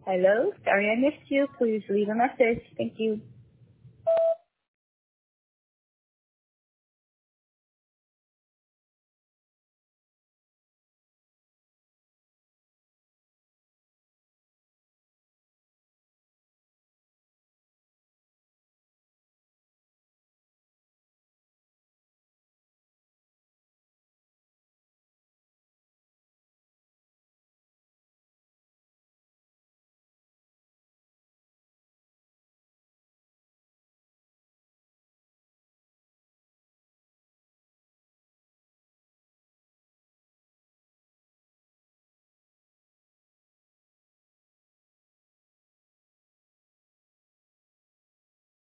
Hello, sorry I missed you. Please leave a message. Thank you.